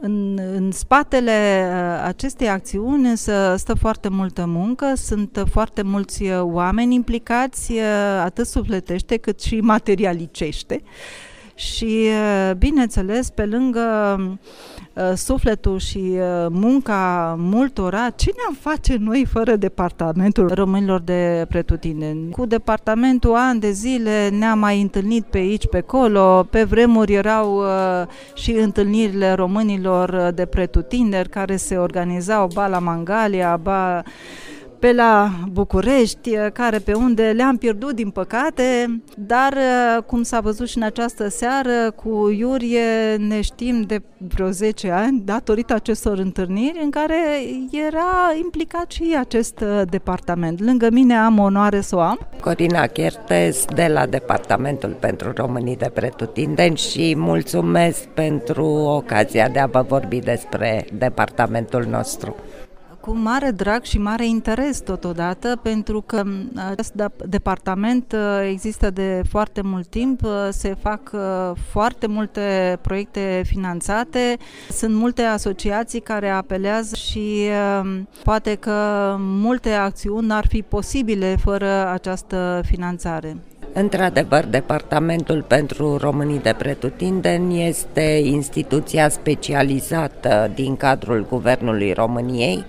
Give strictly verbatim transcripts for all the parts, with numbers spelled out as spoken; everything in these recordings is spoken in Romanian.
În, în spatele acestei acțiuni însă stă foarte multă muncă, sunt foarte mulți oameni implicați, atât sufletește cât și materialicește. Și, bineînțeles, pe lângă uh, sufletul și uh, munca multora, ce ne-am face noi fără departamentul românilor de pretutindeni? Cu departamentul ani de zile ne-am mai întâlnit pe aici, pe acolo, pe vremuri erau uh, și întâlnirile românilor de pretutindeni care se organizau ba la Mangalia, ba pe la București, care pe unde le-am pierdut din păcate, dar cum s-a văzut și în această seară, cu Iurie ne știm de vreo zece ani, datorită acestor întâlniri în care era implicat și acest departament. Lângă mine am onoare să o am. Corina Chertes de la Departamentul pentru Românii de Pretutindeni și mulțumesc pentru ocazia de a vă vorbi despre departamentul nostru. Cu mare drag și mare interes totodată, pentru că acest departament există de foarte mult timp, se fac foarte multe proiecte finanțate, sunt multe asociații care apelează și poate că multe acțiuni n-ar fi posibile fără această finanțare. Într-adevăr, Departamentul pentru Românii de Pretutindeni este instituția specializată din cadrul Guvernului României,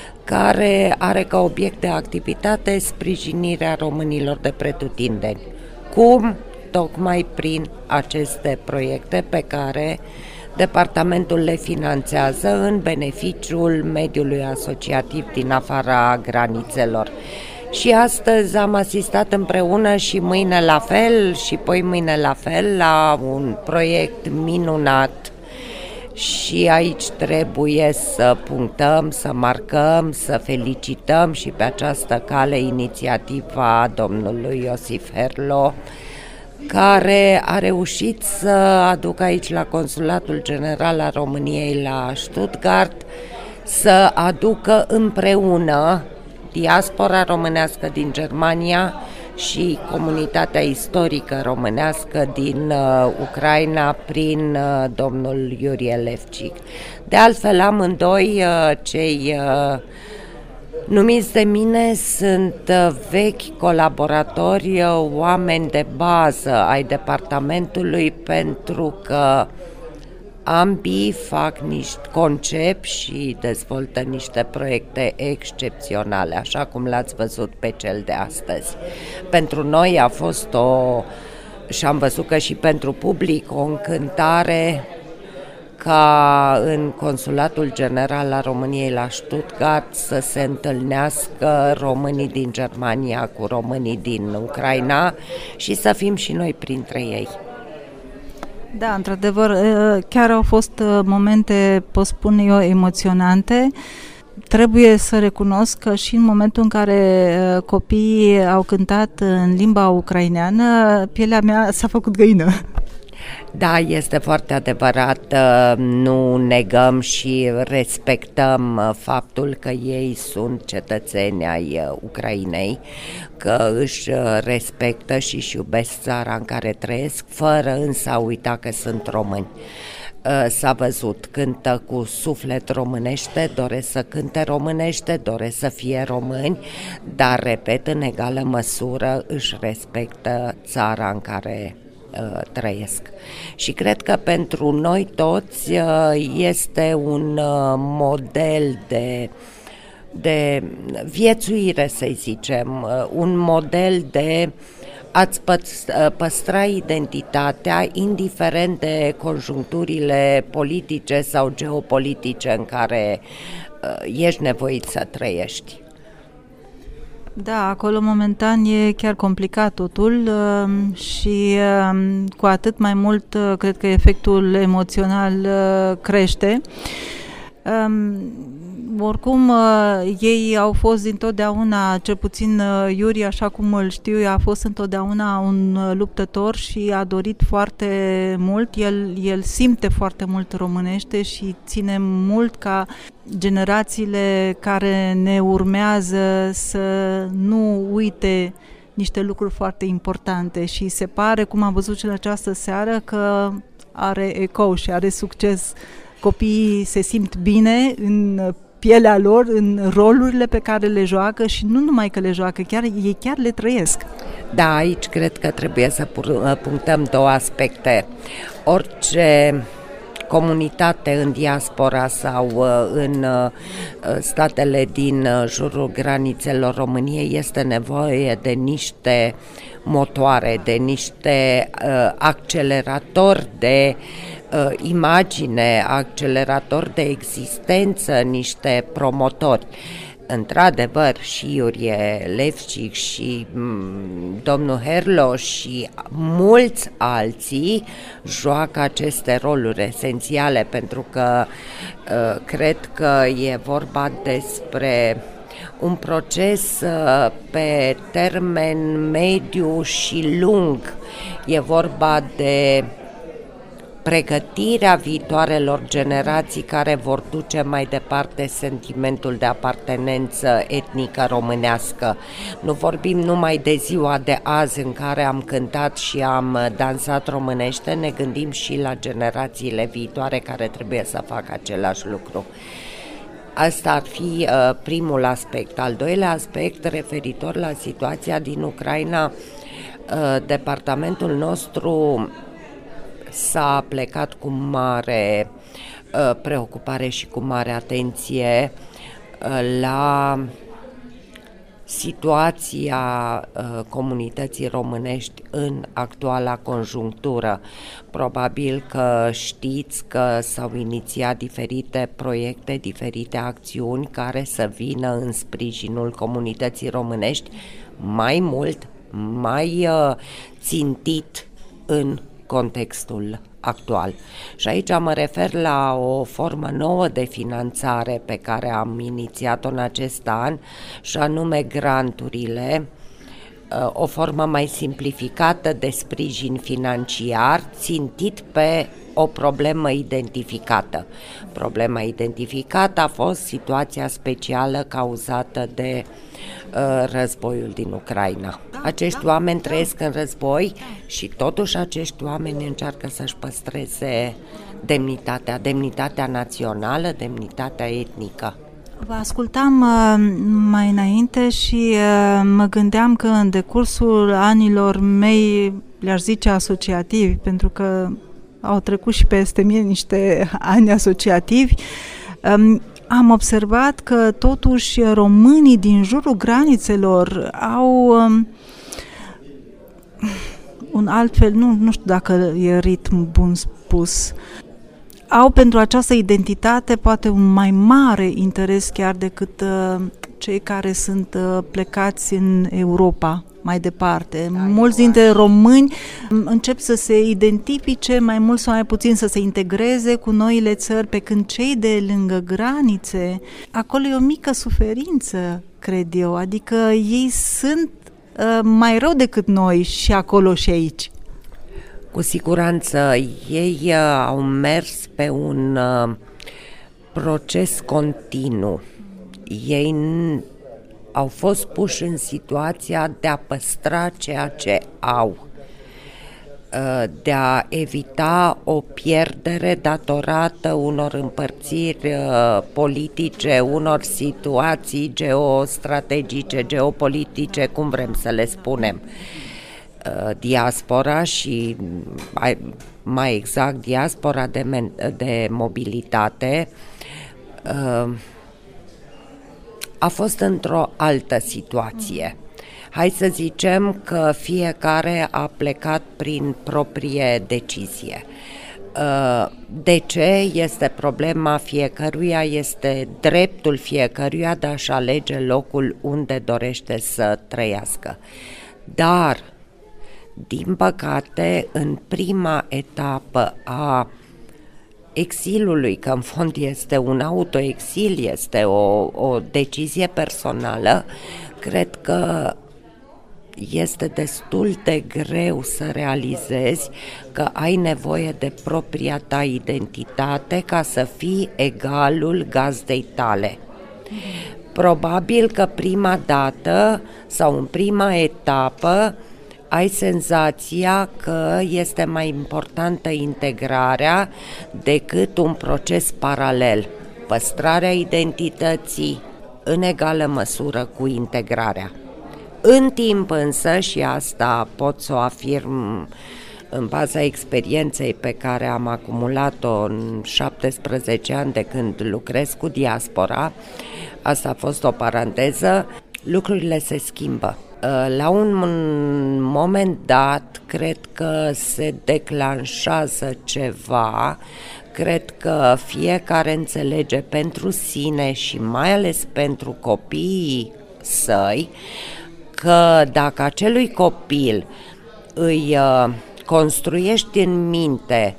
care are ca obiect de activitate sprijinirea românilor de pretutindeni. Cum? Tocmai prin aceste proiecte pe care Departamentul le finanțează în beneficiul mediului asociativ din afara granițelor. Și astăzi am asistat împreună și mâine la fel și poi mâine la fel la un proiect minunat și aici trebuie să punctăm, să marcăm, să felicităm și pe această cale inițiativa domnului Iosif Herlo, care a reușit să aducă aici la Consulatul General al României la Stuttgart, să aducă împreună diaspora românească din Germania și comunitatea istorică românească din uh, Ucraina prin uh, domnul Iurie Levcic. De altfel, amândoi uh, cei uh, numiți de mine sunt uh, vechi colaboratori, uh, oameni de bază ai departamentului, pentru că ambii fac niște concep și dezvoltă niște proiecte excepționale, așa cum l-ați văzut pe cel de astăzi. Pentru noi a fost o, și am văzut că și pentru public, o încântare ca în Consulatul General al României la Stuttgart să se întâlnească românii din Germania cu românii din Ucraina și să fim și noi printre ei. Da, într-adevăr, chiar au fost momente, pot spune eu, emoționante. Trebuie să recunosc că și în momentul în care copiii au cântat în limba ucraineană, pielea mea s-a făcut găină. Da, este foarte adevărat, nu negăm și respectăm faptul că ei sunt cetățeni ai Ucrainei, că își respectă și își iubesc țara în care trăiesc, fără însă a uita că sunt români. S-a văzut, cântă cu suflet românește, doresc să cânte românește, doresc să fie români, dar, repet, în egală măsură își respectă țara în care trăiesc. Și cred că pentru noi toți este un model de, de viețuire, să zicem, un model de a-ți păstra identitatea, indiferent de conjuncturile politice sau geopolitice în care ești nevoit să trăiești. Da, acolo momentan e chiar complicat totul și cu atât mai mult cred că efectul emoțional crește. Oricum, ei au fost dintotdeauna, cel puțin Iuri, așa cum îl știu, a fost întotdeauna un luptător și a dorit foarte mult. El, el simte foarte mult românește și ține mult ca generațiile care ne urmează să nu uite niște lucruri foarte importante și se pare, cum am văzut și în această seară, că are ecou și are succes copiii se simt bine în pielea lor, în rolurile pe care le joacă și nu numai că le joacă, chiar ei chiar le trăiesc. Da, aici cred că trebuie să punctăm două aspecte. Orice comunitate în diaspora sau în statele din jurul granițelor României este nevoie de niște motoare, de niște acceleratori de imagine, acceleratori de existență, niște promotori. Într-adevăr, și Iurie Levcic și m, domnul Herlo și mulți alții joacă aceste roluri esențiale, pentru că uh, cred că e vorba despre un proces uh, pe termen mediu și lung. E vorba de pregătirea viitoarelor generații care vor duce mai departe sentimentul de apartenență etnică românească. Nu vorbim numai de ziua de azi în care am cântat și am dansat românește, ne gândim și la generațiile viitoare care trebuie să facă același lucru. Asta ar fi uh, primul aspect. Al doilea aspect, referitor la situația din Ucraina, uh, departamentul nostru s-a plecat cu mare uh, preocupare și cu mare atenție uh, la situația uh, comunității românești în actuala conjunctură. Probabil că știți că s-au inițiat diferite proiecte, diferite acțiuni care să vină în sprijinul comunității românești mai mult, mai uh, țintit în contextul actual. Și aici mă refer la o formă nouă de finanțare pe care am inițiat-o în acest an, și anume granturile, o formă mai simplificată de sprijin financiar țintit pe o problemă identificată. Problema identificată a fost situația specială cauzată de uh, războiul din Ucraina. Acești oameni trăiesc în război și totuși acești oameni încearcă să-și păstreze demnitatea, demnitatea națională, demnitatea etnică. Vă ascultam uh, mai înainte și uh, mă gândeam că în decursul anilor mei, le-aș zice asociativi, pentru că au trecut și peste mine niște ani asociativi, um, am observat că totuși românii din jurul granițelor au um, un altfel, nu, nu știu dacă e ritm bun spus, au pentru această identitate poate un mai mare interes chiar decât uh, cei care sunt uh, plecați în Europa mai departe. Da, mulți dintre români încep să se identifice mai mult sau mai puțin, să se integreze cu noile țări, pe când cei de lângă granițe, acolo e o mică suferință, cred eu, adică ei sunt uh, mai rău decât noi și acolo și aici. Cu siguranță, ei uh, au mers pe un uh, proces continuu. Ei n- au fost puși în situația de a păstra ceea ce au, uh, de a evita o pierdere datorată unor împărțiri uh, politice, unor situații geostrategice, geopolitice, cum vrem să le spunem. Diaspora și mai exact diaspora de, men- de mobilitate a fost într-o altă situație. Hai să zicem că fiecare a plecat prin proprie decizie. De ce? Este problema fiecăruia, este dreptul fiecăruia de a-și alege locul unde dorește să trăiască. Dar din păcate, în prima etapă a exilului, că în fond este un autoexil, este o, o decizie personală, cred că este destul de greu să realizezi că ai nevoie de propria ta identitate ca să fii egalul gazdei tale. Probabil că prima dată sau în prima etapă ai senzația că este mai importantă integrarea decât un proces paralel. Păstrarea identității în egală măsură cu integrarea. În timp însă, și asta pot să o afirm în baza experienței pe care am acumulat-o în șaptesprezece ani de când lucrez cu diaspora, asta a fost o paranteză, lucrurile se schimbă. La un moment dat, cred că se declanșează ceva, cred că fiecare înțelege pentru sine și mai ales pentru copiii săi că dacă acelui copil îi construiești în minte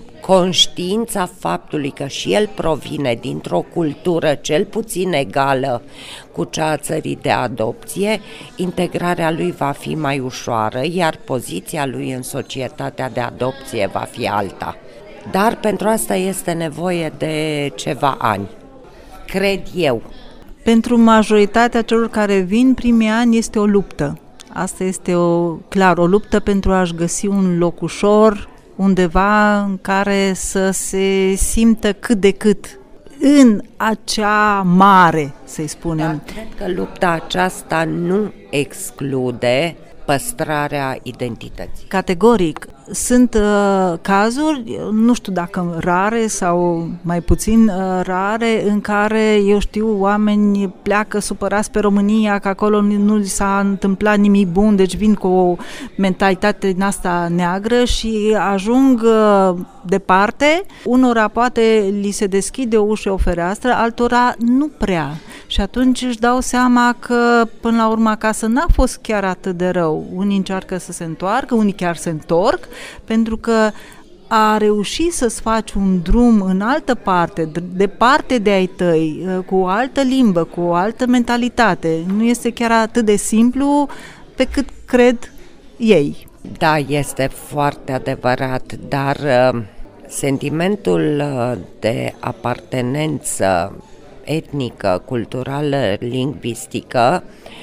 conștiința faptului că și el provine dintr-o cultură cel puțin egală cu cea a țării de adopție, integrarea lui va fi mai ușoară, iar poziția lui în societatea de adopție va fi alta. Dar pentru asta este nevoie de ceva ani, cred eu. Pentru majoritatea celor care vin primii ani este o luptă. Asta este o, clar, o luptă pentru a-și găsi un loc ușor, undeva în care să se simtă cât de cât în acea mare, să-i spunem. Dar cred că lupta aceasta nu exclude păstrarea identității. Categoric. Sunt uh, cazuri, nu știu dacă rare sau mai puțin uh, rare, în care, eu știu, oameni pleacă supărați pe România, că acolo nu li s-a întâmplat nimic bun, deci vin cu o mentalitate din asta neagră și ajung uh, departe. Unora poate li se deschide o ușă, o fereastră, altora nu prea. Și atunci își dau seama că, până la urmă, acasă n-a fost chiar atât de rău. Unii încearcă să se întoarcă, unii chiar se întorc, pentru că a reuși să-ți faci un drum în altă parte, departe de ai tăi, cu o altă limbă, cu o altă mentalitate, nu este chiar atât de simplu pe cât cred ei. Da, este foarte adevărat, dar uh, sentimentul uh, de apartenență etnică, culturală, lingvistică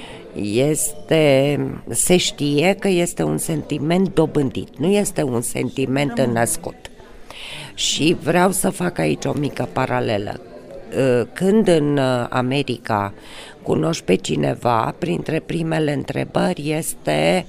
este, se știe că este un sentiment dobândit, nu este un sentiment născut. Și vreau să fac aici o mică paralelă. Când în America cunoști pe cineva, printre primele întrebări este: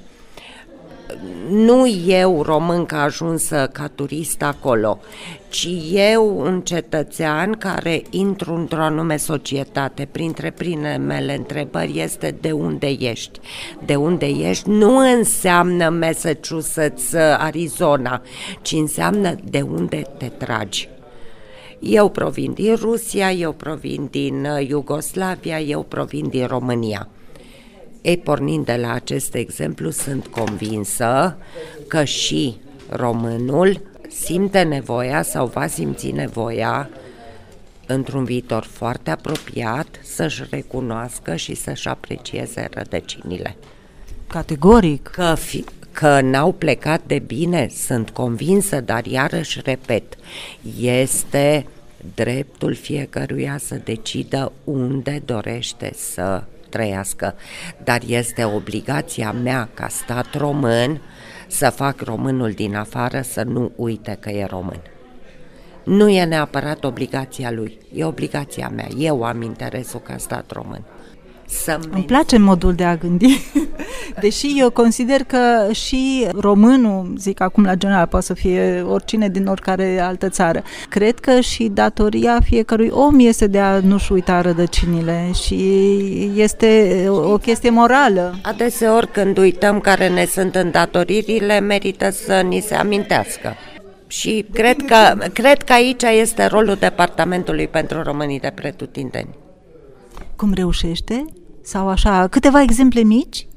nu eu, român, că ajunsă ca turist acolo, ci eu, un cetățean care intru într-o anume societate. Printre primele întrebări este: de unde ești? De unde ești nu înseamnă Massachusetts, Arizona, ci înseamnă de unde te tragi. Eu provin din Rusia, eu provin din Iugoslavia, eu provin din România. Ei, pornind de la acest exemplu, sunt convinsă că și românul simte nevoia sau va simți nevoia într-un viitor foarte apropiat să-și recunoască și să-și aprecieze rădăcinile. Categoric. Că, fi, că n-au plecat de bine, sunt convinsă, dar iarăși repet, este dreptul fiecăruia să decidă unde dorește să trăiască, dar este obligația mea ca stat român să fac românul din afară să nu uite că e român. Nu e neapărat obligația lui, e obligația mea. Eu am interesul ca stat român. Să-mi... Îmi place modul de a gândi, deși eu consider că și românul, zic acum la general, poate să fie oricine din oricare altă țară, cred că și datoria fiecărui om este de a nu-și uita rădăcinile și este o chestie morală. Adeseori când uităm care ne sunt îndatoririle, merită să ni se amintească. Și cred că, cred că aici este rolul Departamentului pentru Românii de Pretutindeni. Cum reușește? Sau așa, câteva exemple mici?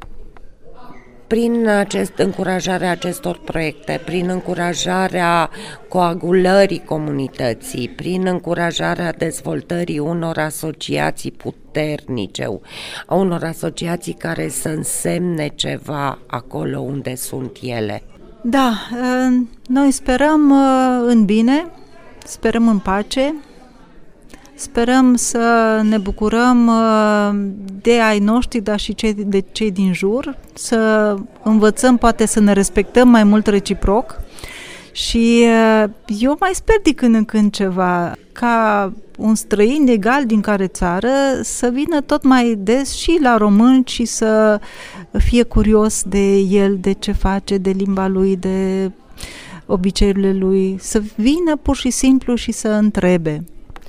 Prin acest, încurajarea acestor proiecte, prin încurajarea coagulării comunității, prin încurajarea dezvoltării unor asociații puternice, a unor asociații care să însemne ceva acolo unde sunt ele. Da, noi sperăm în bine, sperăm în pace, Sperăm să ne bucurăm de ai noștri, dar și cei, de cei din jur, să învățăm, poate să ne respectăm mai mult reciproc și eu mai sper de când în când ceva, ca un străin egal din care țară să vină tot mai des și la români și să fie curios de el, de ce face, de limba lui, de obiceiurile lui, să vină pur și simplu și să întrebe.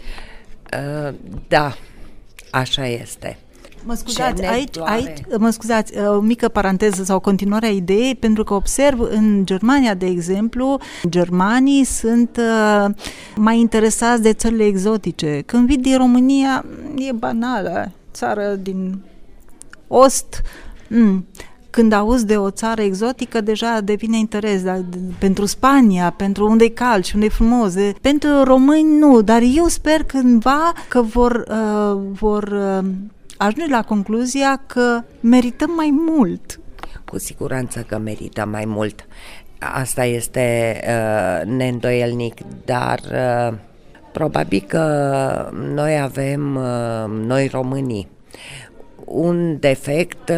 Uh, da, așa este. Mă scuzați, aici, aici, mă scuzați, o mică paranteză sau continuarea ideii, pentru că observ în Germania, de exemplu, germanii sunt uh, mai interesați de țările exotice. Când vin din România, e banală, țară din Ost. Mm. Când auzi de o țară exotică, deja devine interes, dar pentru Spania, pentru unde e cald și unde e frumos. De, pentru români nu, dar eu sper cândva că vor, uh, vor uh, ajunge la concluzia că merităm mai mult. Cu siguranță că merită mai mult. Asta este uh, neîndoielnic, dar uh, probabil că noi avem, uh, noi românii, un defect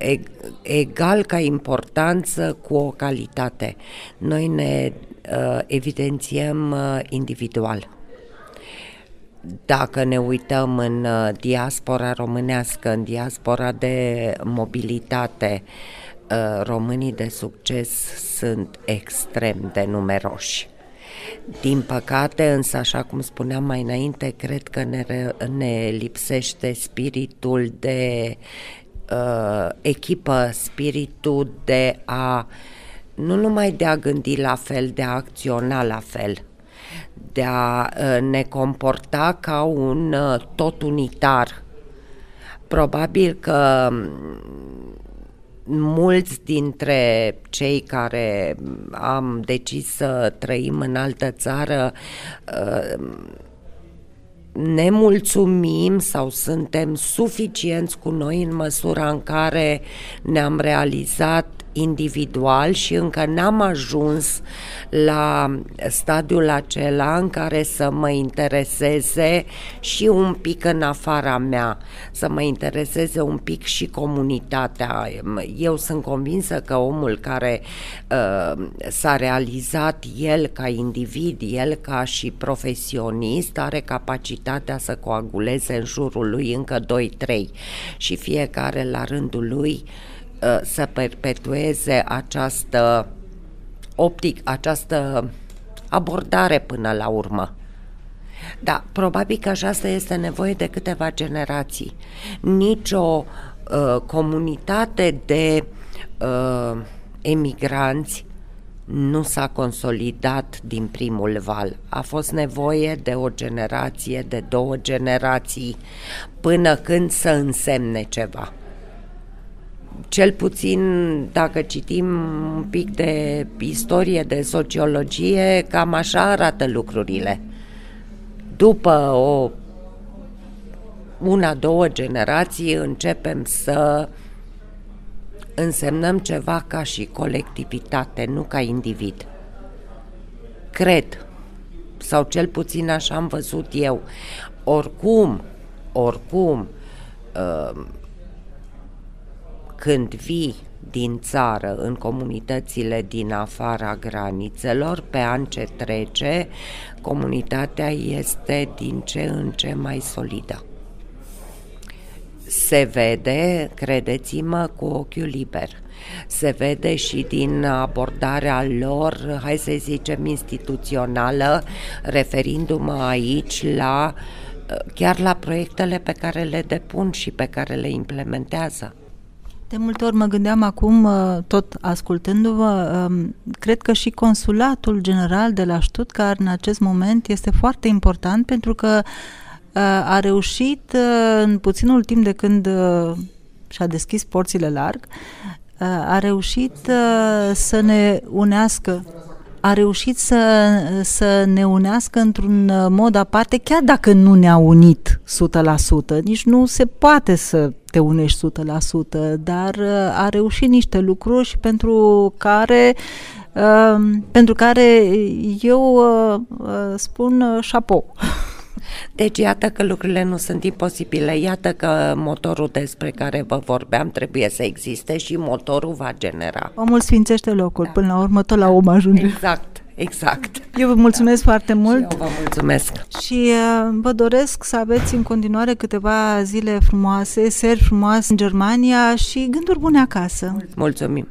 egal ca importanță cu o calitate. Noi ne uh, evidențiem uh, individual. Dacă ne uităm în uh, diaspora românească, în diaspora de mobilitate, uh, românii de succes sunt extrem de numeroși. Din păcate, însă, așa cum spuneam mai înainte, cred că ne, ne lipsește spiritul de uh, echipă, spiritul de a, nu numai de a gândi la fel, de a acționa la fel, de a uh, ne comporta ca un uh, tot unitar. Probabil că mulți dintre cei care am decis să trăim în altă țară ne mulțumim sau suntem suficienți cu noi în măsura în care ne-am realizat individual și încă n-am ajuns la stadiul acela în care să mă intereseze și un pic în afara mea, să mă intereseze un pic și comunitatea. Eu sunt convinsă că omul care uh, s-a realizat el ca individ, el ca și profesionist, are capacitatea să coaguleze în jurul lui încă doi trei și fiecare la rândul lui să perpetueze această optic, această abordare până la urmă. Da, probabil că aceasta este nevoie de câteva generații. Nici o uh, comunitate de uh, emigranți nu s-a consolidat din primul val. A fost nevoie de o generație, de două generații, până când să însemne ceva. Cel puțin, dacă citim un pic de istorie, de sociologie, cam așa arată lucrurile. După o una, două generații începem să însemnăm ceva ca și colectivitate, nu ca individ. Cred, sau cel puțin așa am văzut eu. Oricum, oricum, uh, când vii din țară în comunitățile din afara granițelor, pe an ce trece, comunitatea este din ce în ce mai solidă. Se vede, credeți-mă, cu ochiul liber. Se vede și din abordarea lor, hai să zicem, instituțională, referindu-mă aici la, chiar la proiectele pe care le depun și pe care le implementează. De multe ori mă gândeam acum, tot ascultându-vă, cred că și Consulatul General de la Stuttgart în acest moment este foarte important, pentru că a reușit în puținul timp de când și-a deschis porțile larg, a reușit să ne unească a reușit să, să ne unească într-un mod aparte, chiar dacă nu ne-a unit o sută la sută. Nici nu se poate să te unești o sută la sută, dar a reușit niște lucruri și pentru care, uh, pentru care eu uh, spun uh, chapeau. Deci iată că lucrurile nu sunt imposibile, iată că motorul despre care vă vorbeam trebuie să existe și motorul va genera. Omul sfințește locul, da. Până la urmă tot la om ajunge. Exact, exact. Eu vă mulțumesc da. foarte mult. Și eu vă mulțumesc. Și uh, vă doresc să aveți în continuare câteva zile frumoase, seri frumoase în Germania și gânduri bune acasă. Mulțumim.